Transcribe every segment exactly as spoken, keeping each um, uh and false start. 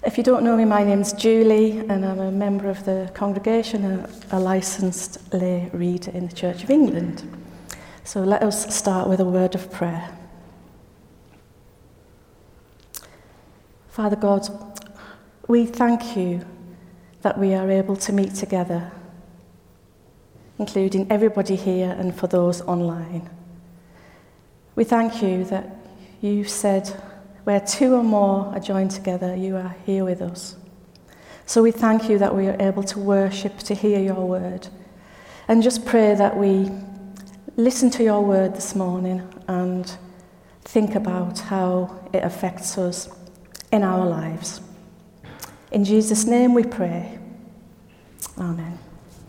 If you don't know me, my name's Julie, and I'm a member of the congregation and a licensed lay reader in the Church of England. So let us start with a word of prayer. Father God, we thank you that we are able to meet together, including everybody here and for those online. We thank you that you said, where two or more are joined together, you are here with us. So we thank you that we are able to worship, to hear your word, and just pray that we listen to your word this morning and think about how it affects us in our lives. In Jesus' name we pray. Amen.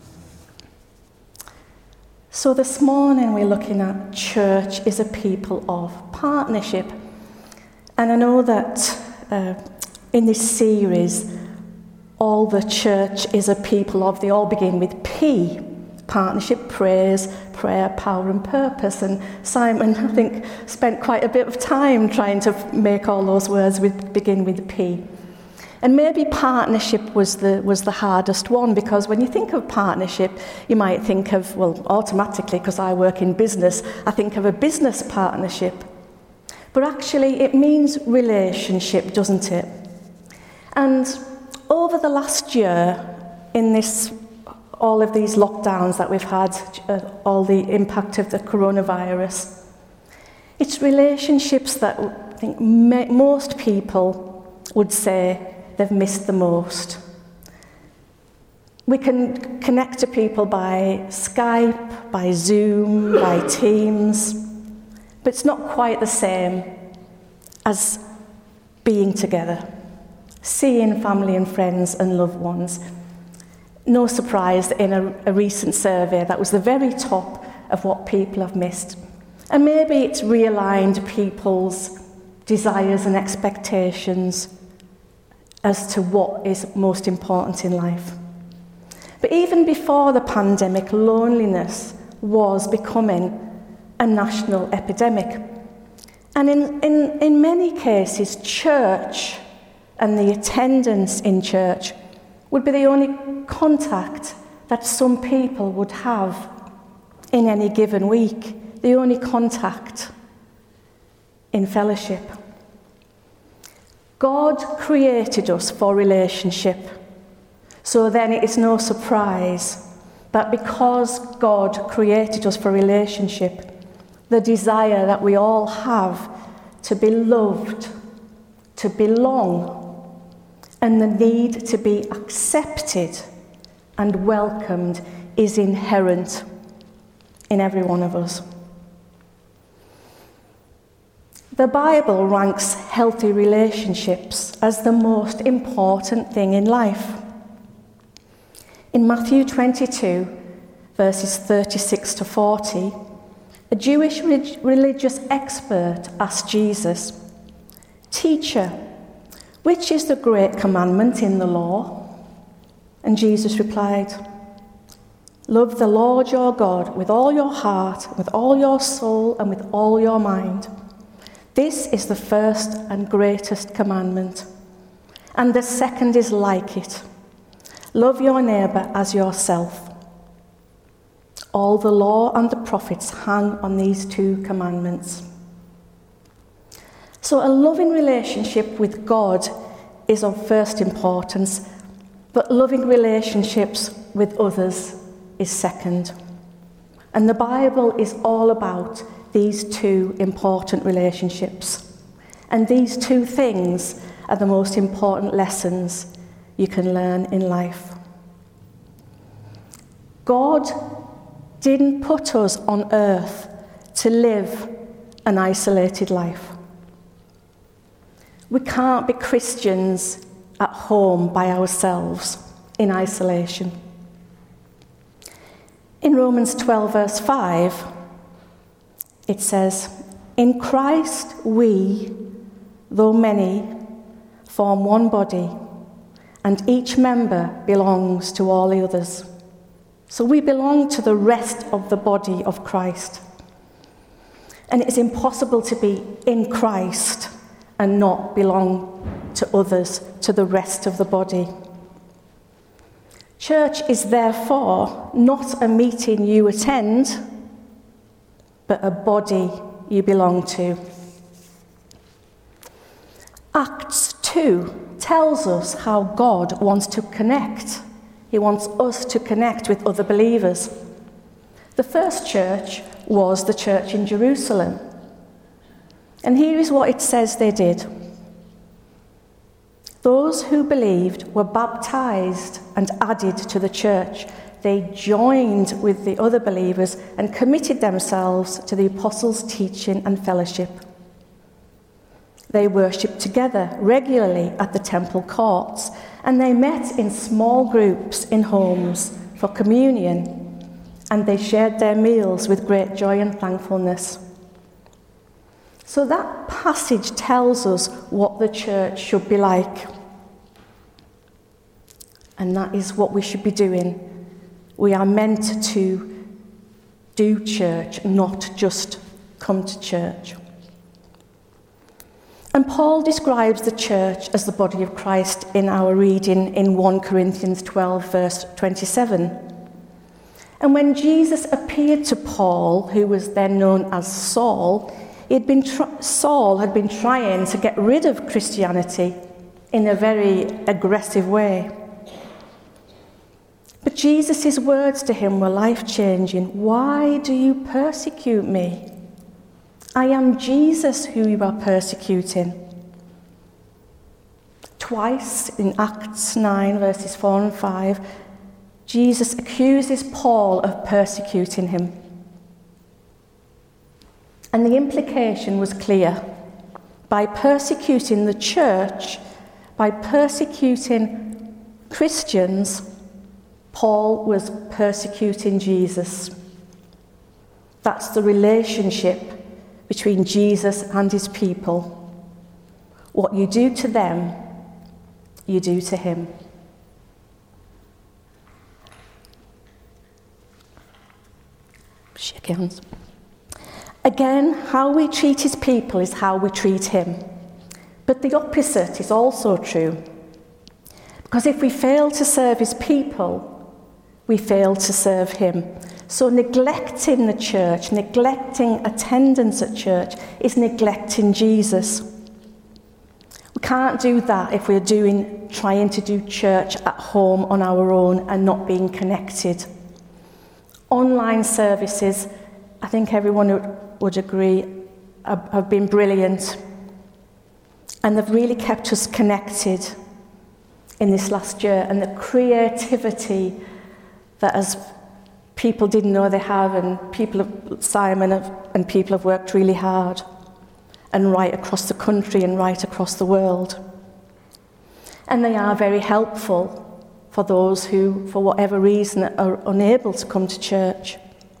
So this morning we're looking at church is a people of partnership. And I know that uh, in this series, all the church is a people of, they all begin with P. Partnership, praise, prayer, power and purpose. And Simon, I think, spent quite a bit of time trying to make all those words with, begin with P. And maybe partnership was the was the hardest one, because when you think of partnership, you might think of, well, automatically, because I work in business, I think of a business partnership. But actually, it means relationship, doesn't it? And over the last year, in this, all of these lockdowns that we've had, uh, all the impact of the coronavirus, it's relationships that I think ma- most people would say they've missed the most. We can connect to people by Skype, by Zoom, by Teams, but it's not quite the same as being together, seeing family and friends and loved ones. No surprise that in a, a recent survey, that was the very top of what people have missed. And maybe it's realigned people's desires and expectations as to what is most important in life. But even before the pandemic, loneliness was becoming a national epidemic. And in, in, in many cases, church and the attendance in church would be the only contact that some people would have in any given week, the only contact in fellowship. God created us for relationship, so then it is no surprise that because God created us for relationship, the desire that we all have to be loved, to belong, and the need to be accepted and welcomed is inherent in every one of us. The Bible ranks healthy relationships as the most important thing in life. In Matthew twenty-two, verses thirty-six to forty, a Jewish religious expert asked Jesus, "Teacher, which is the great commandment in the law?" And Jesus replied, "Love the Lord your God with all your heart, with all your soul, and with all your mind. This is the first and greatest commandment. And the second is like it. Love your neighbour as yourself. All the law and the prophets hang on these two commandments." So a loving relationship with God is of first importance, but loving relationships with others is second. And the Bible is all about these two important relationships. And these two things are the most important lessons you can learn in life. God didn't put us on earth to live an isolated life. We can't be Christians at home by ourselves in isolation. In Romans twelve, verse five, it says, "In Christ we, though many, form one body, and each member belongs to all the others." So we belong to the rest of the body of Christ. And it is impossible to be in Christ and not belong to others, to the rest of the body. Church is therefore not a meeting you attend, but a body you belong to. Acts two tells us how God wants to connect. He wants us to connect with other believers. The first church was the church in Jerusalem. And here is what it says they did. Those who believed were baptized and added to the church. They joined with the other believers and committed themselves to the apostles' teaching and fellowship. They worshipped together regularly at the temple courts, and they met in small groups in homes for communion, and they shared their meals with great joy and thankfulness. So that passage tells us what the church should be like. And that is what we should be doing. We are meant to do church, not just come to church. And Paul describes the church as the body of Christ in our reading in First Corinthians twelve, verse twenty-seven. And when Jesus appeared to Paul, who was then known as Saul, he had been tr- Saul had been trying to get rid of Christianity in a very aggressive way. But Jesus' words to him were life-changing. Why do you persecute me? I am Jesus who you are persecuting. Twice in Acts nine, verses four and five, Jesus accuses Paul of persecuting him. And the implication was clear. By persecuting the church, by persecuting Christians, Paul was persecuting Jesus. That's the relationship between Jesus and his people. What you do to them, you do to him. Shake hands. Again, how we treat his people is how we treat him. But the opposite is also true. Because if we fail to serve his people, we fail to serve him. So neglecting the church, neglecting attendance at church, is neglecting Jesus. We can't do that if we're doing, trying to do church at home on our own and not being connected. Online services, I think everyone would agree, have been brilliant. And they've really kept us connected in this last year. And the creativity that as people didn't know they have, and people have, Simon have, and people have worked really hard, and right across the country and right across the world. And they are very helpful for those who, for whatever reason, are unable to come to church.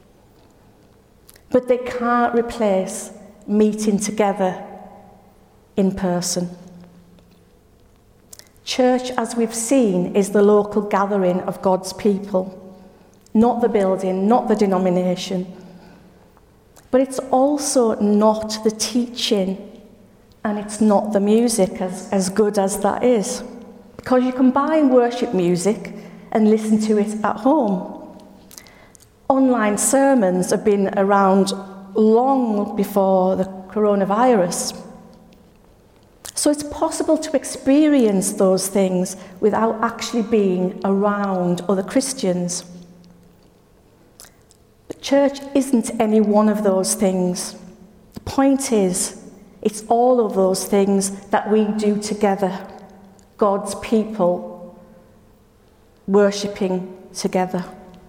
But they can't replace meeting together in person. Church, as we've seen, is the local gathering of God's people. Not the building, not the denomination. But it's also not the teaching, and it's not the music, as, as good as that is. Because you can buy worship music and listen to it at home. Online sermons have been around long before the coronavirus. So it's possible to experience those things without actually being around other Christians. But church isn't any one of those things. The point is, it's all of those things that we do together. God's people worshipping together.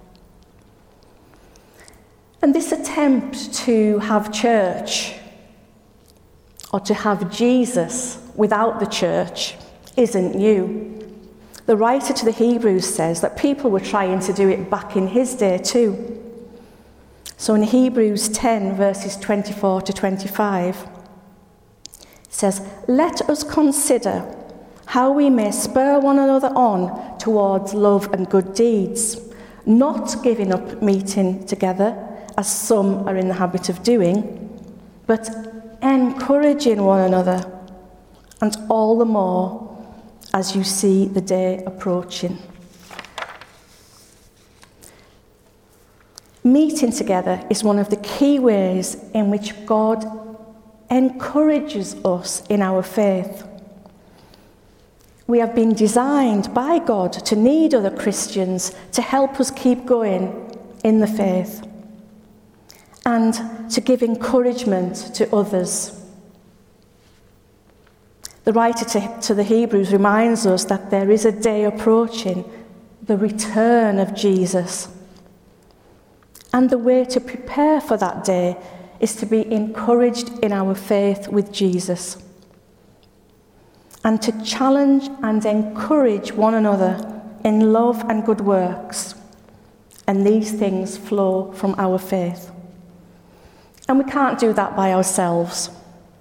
And this attempt to have church, or to have Jesus without the church, isn't new. The writer to the Hebrews says that people were trying to do it back in his day too. So in Hebrews ten, verses twenty-four to twenty-five, it says, "Let us consider how we may spur one another on towards love and good deeds, not giving up meeting together, as some are in the habit of doing, but encouraging one another, and all the more as you see the day approaching. Meeting together is one of the key ways in which God encourages us in our faith. We have been designed by God to need other Christians to help us keep going in the faith and to give encouragement to others. The writer to, to the Hebrews reminds us that there is a day approaching, the return of Jesus. And the way to prepare for that day is to be encouraged in our faith with Jesus and to challenge and encourage one another in love and good works. And these things flow from our faith. And we can't do that by ourselves.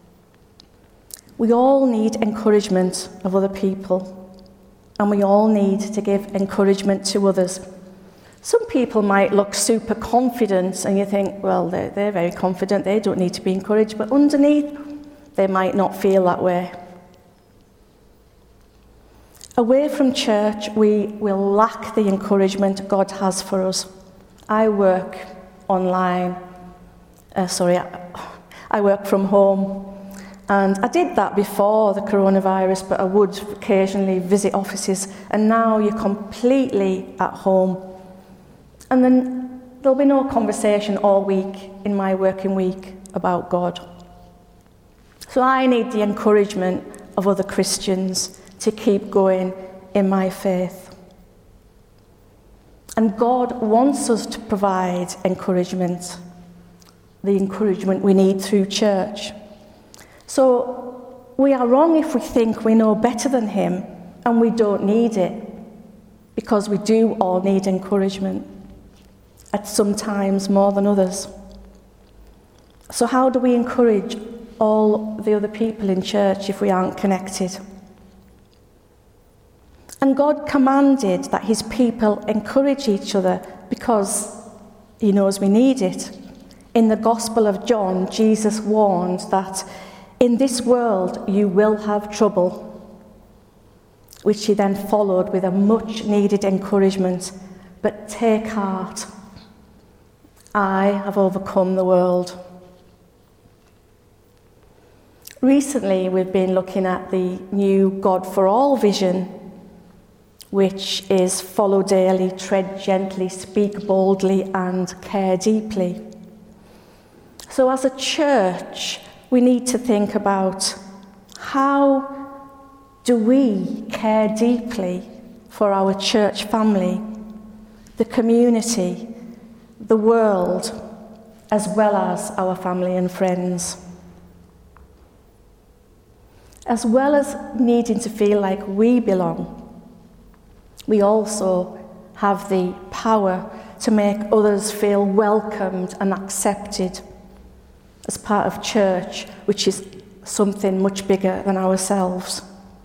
We all need encouragement of other people, and we all need to give encouragement to others. Some people might look super confident, and you think, well, they're, they're very confident, they don't need to be encouraged, but underneath, they might not feel that way. Away from church, we will lack the encouragement God has for us. I work online, uh, sorry, I, I work from home. And I did that before the coronavirus, but I would occasionally visit offices. And now you're completely at home. And then there'll be no conversation all week in my working week about God. So I need the encouragement of other Christians to keep going in my faith. And God wants us to provide encouragement, the encouragement we need through church. So we are wrong if we think we know better than him and we don't need it, because we do all need encouragement, at some times more than others. So how do we encourage all the other people in church if we aren't connected? And God commanded that his people encourage each other because he knows we need it. In the Gospel of John, Jesus warned that in this world you will have trouble, which he then followed with a much needed encouragement. But take heart, I have overcome the world. Recently we've been looking at the new God for All vision, which is follow daily, tread gently, speak boldly and care deeply. So as a church, we need to think about how do we care deeply for our church family, the community, the world, as well as our family and friends. As well as needing to feel like we belong, we also have the power to make others feel welcomed and accepted as part of church, which is something much bigger than ourselves.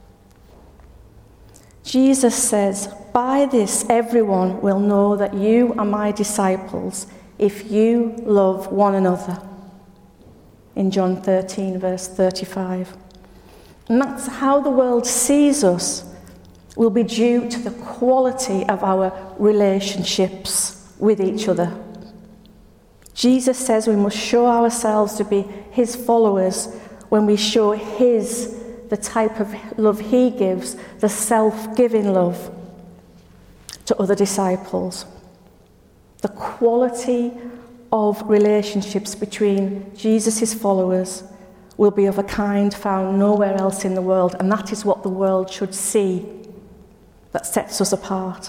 Jesus says, "By this everyone will know that you are my disciples, if you love one another." In John thirteen, verse thirty-five. And that's how the world sees us, will be due to the quality of our relationships with each other. Jesus says we must show ourselves to be his followers when we show his, the type of love he gives, the self-giving love to other disciples. The quality of relationships between Jesus' followers will be of a kind found nowhere else in the world, and that is what the world should see that sets us apart.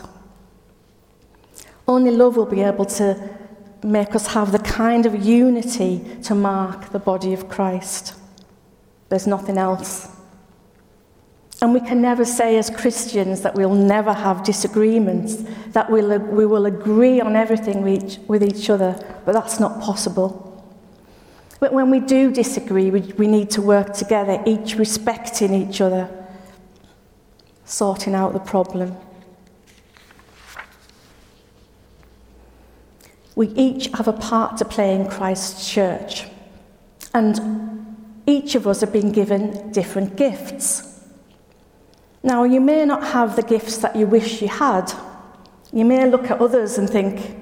Only love will be able to make us have the kind of unity to mark the body of Christ. There's nothing else. And we can never say as Christians that we'll never have disagreements, that we'll, we will agree on everything with each, with each other, but that's not possible. But when we do disagree, we, we need to work together, each respecting each other, sorting out the problem. We each have a part to play in Christ's church. And Each of us have been given different gifts. Now, you may not have the gifts that you wish you had. You may look at others and think,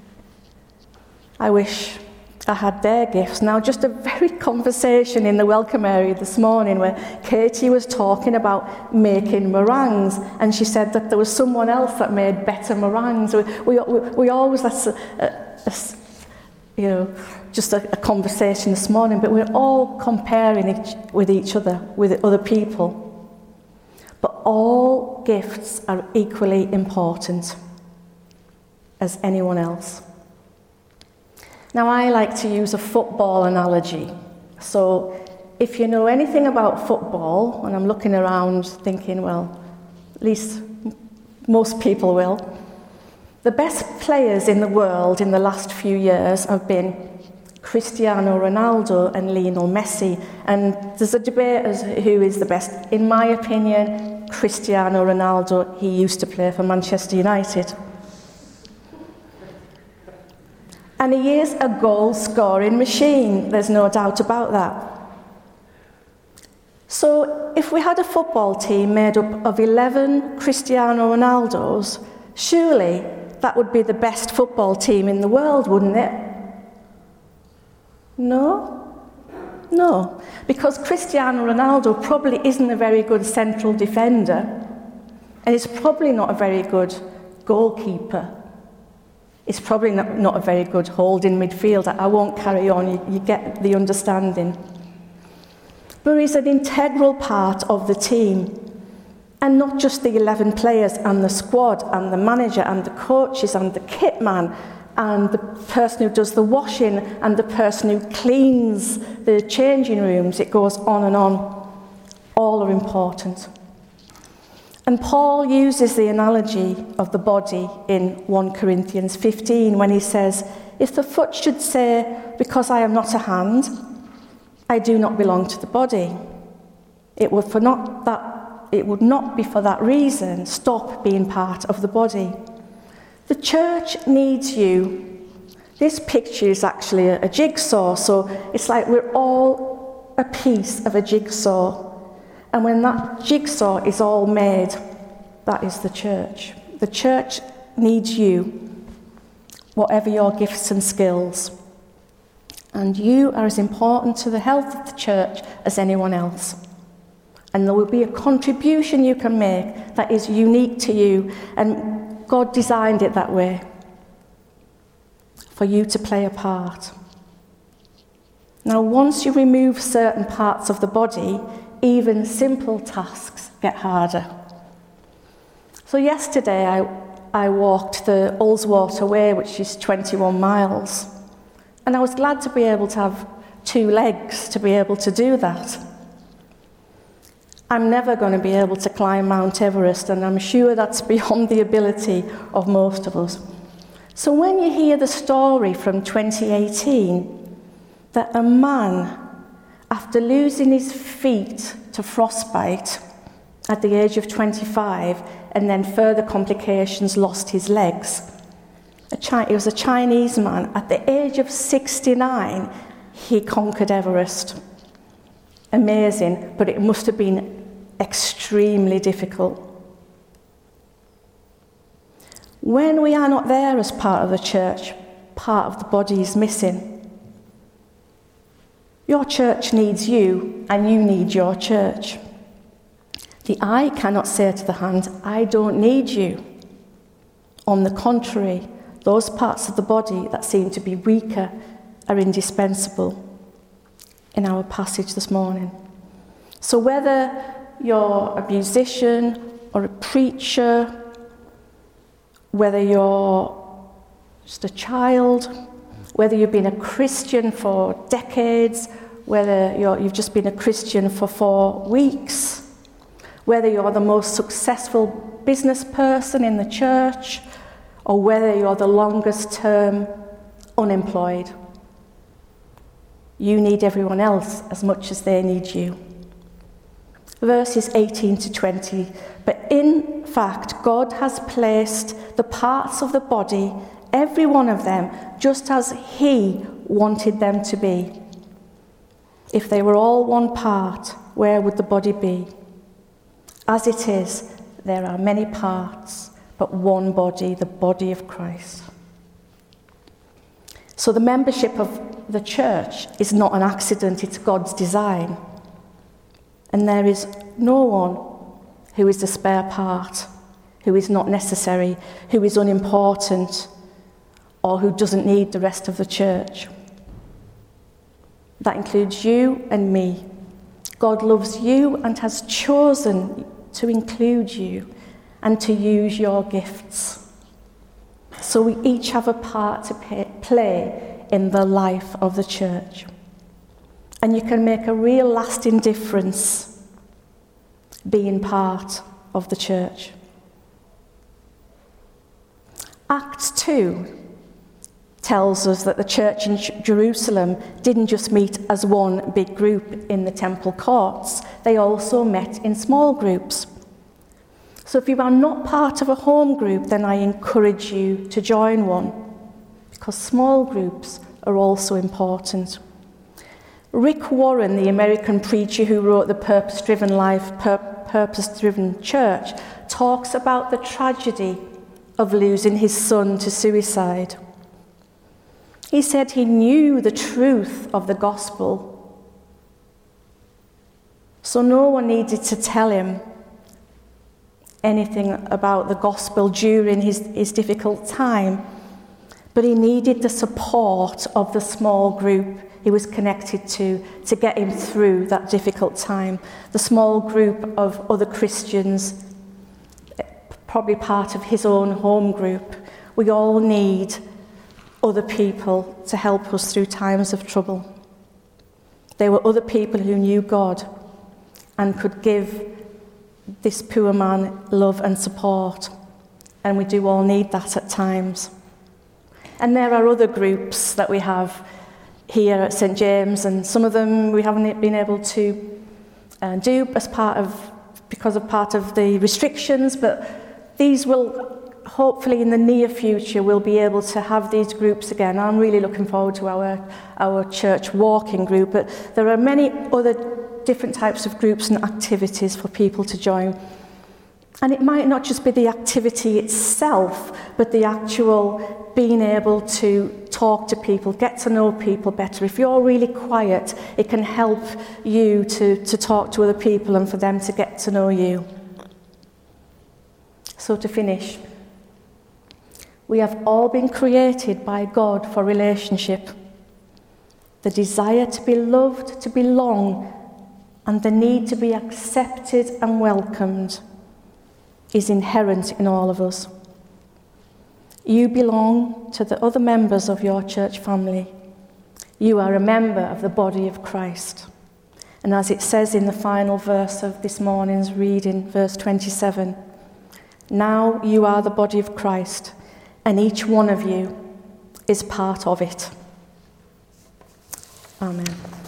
I wish I had their gifts. Now, just a very conversation in the welcome area this morning where Katie was talking about making meringues, and she said that there was someone else that made better meringues. We, we, we always, that's a, a, a, you know, just a, a conversation this morning, but we're all comparing each, with each other, with other people. But all gifts are equally important as anyone else. Now, I like to use a football analogy. So if you know anything about football, and I'm looking around thinking, well, at least most people will, the best players in the world in the last few years have been Cristiano Ronaldo and Lionel Messi. And there's a debate as who is the best. In my opinion, Cristiano Ronaldo. He used to play for Manchester United. And he is a goal-scoring machine, there's no doubt about that. So if we had a football team made up of eleven Cristiano Ronaldos, surely that would be the best football team in the world, wouldn't it? No? No. Because Cristiano Ronaldo probably isn't a very good central defender, and he's probably not a very good goalkeeper. It's probably not, not a very good holding midfielder. I won't carry on, you, you get the understanding. But he's an integral part of the team. And not just the eleven players and the squad and the manager and the coaches and the kit man and the person who does the washing and the person who cleans the changing rooms. It goes on and on. All are important. And Paul uses the analogy of the body in First Corinthians fifteen when he says, if the foot should say, because I am not a hand, I do not belong to the body, it would, for not that, it would not be for that reason stop being part of the body. The church needs you. This picture is actually a, a jigsaw, so it's like we're all a piece of a jigsaw. And when that jigsaw is all made, that is the church. The church needs you, whatever your gifts and skills. And you are as important to the health of the church as anyone else. And there will be a contribution you can make that is unique to you. And God designed it that way, for you to play a part. Now, once you remove certain parts of the body, even simple tasks get harder. So yesterday I, I walked the Ullswater Way, which is twenty-one miles. And I was glad to be able to have two legs to be able to do that. I'm never going to be able to climb Mount Everest, and I'm sure that's beyond the ability of most of us. So when you hear the story from twenty eighteen, that a man, after losing his feet to frostbite at the age of twenty-five, and then further complications, lost his legs. A Chi- he was a Chinese man. At the age of sixty-nine, he conquered Everest. Amazing, but it must have been extremely difficult. When we are not there as part of the church, part of the body is missing. Your church needs you, and you need your church. The eye cannot say to the hand, I don't need you. On the contrary, those parts of the body that seem to be weaker are indispensable in our passage this morning. So whether you're a musician or a preacher, whether you're just a child, whether you've been a Christian for decades, whether you're, you've just been a Christian for four weeks, whether you're the most successful business person in the church, or whether you're the longest term unemployed, you need everyone else as much as they need you. Verses eighteen to twenty, but in fact, God has placed the parts of the body, every one of them, just as He wanted them to be. If they were all one part, where would the body be? As it is, there are many parts, but one body, the body of Christ. So the membership of the church is not an accident, it's God's design. And there is no one who is the spare part, who is not necessary, who is unimportant, or who doesn't need the rest of the church. That includes you and me. God loves you and has chosen to include you and to use your gifts. So we each have a part to pay, play in the life of the church. And you can make a real lasting difference being part of the church. Acts two tells us that the church in Jerusalem didn't just meet as one big group in the temple courts, they also met in small groups. So if you are not part of a home group, then I encourage you to join one, because small groups are also important. Rick Warren, the American preacher who wrote The Purpose-Driven Life, Pur- Purpose-Driven Church, talks about the tragedy of losing his son to suicide. He said he knew the truth of the gospel, so no one needed to tell him anything about the gospel during his, his difficult time, but he needed the support of the small group he was connected to to get him through that difficult time. The small group of other Christians, probably part of his own home group. We all need other people to help us through times of trouble. There were other people who knew God and could give this poor man love and support, and we do all need that at times. And there are other groups that we have here at Saint James, and some of them we haven't been able to uh, do as part of because of part of the restrictions, but these will hopefully in the near future we'll be able to have these groups again. I'm really looking forward to our our church walking group, but there are many other different types of groups and activities for people to join. And it might not just be the activity itself, but the actual being able to talk to people, get to know people better. If you're really quiet, it can help you to, to talk to other people and for them to get to know you. So to finish, we have all been created by God for relationship. The desire to be loved, to belong, and the need to be accepted and welcomed is inherent in all of us. You belong to the other members of your church family. You are a member of the body of Christ. And as it says in the final verse of this morning's reading, verse twenty-seven, now you are the body of Christ, and each one of you is part of it. Amen.